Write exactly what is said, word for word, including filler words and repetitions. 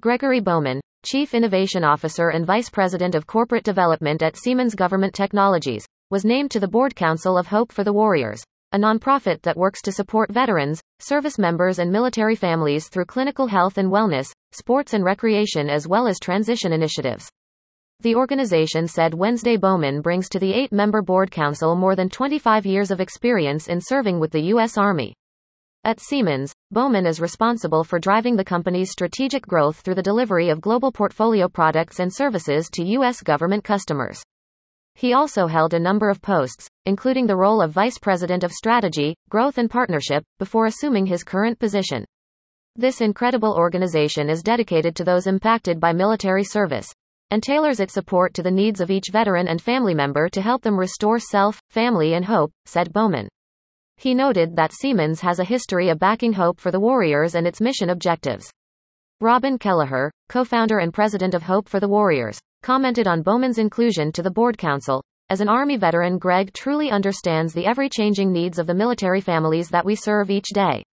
Gregory Bowman, Chief Innovation Officer and Vice President of Corporate Development at Siemens Government Technologies, was named to the Board Council of Hope for the Warriors, a nonprofit that works to support veterans, service members and military families through clinical health and wellness, sports and recreation as well as transition initiatives. The organization said Wednesday Bowman brings to the eight-member board council more than twenty-five years of experience in serving with the U S Army. At Siemens, Bowman is responsible for driving the company's strategic growth through the delivery of global portfolio products and services to U S government customers. He also held a number of posts, including the role of Vice President of Strategy, Growth and Partnership, before assuming his current position. This incredible organization is dedicated to those impacted by military service, and tailors its support to the needs of each veteran and family member to help them restore self, family and hope, said Bowman. He noted that Siemens has a history of backing Hope for the Warriors and its mission objectives. Robin Kelleher, co-founder and president of Hope for the Warriors, commented on Bowman's inclusion to the board council. As an Army veteran, Greg truly understands the ever-changing needs of the military families that we serve each day.